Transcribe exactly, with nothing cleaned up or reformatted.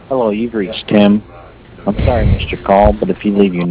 Hello, you've reached Tim. I'm sorry I missed your call, but if you leave your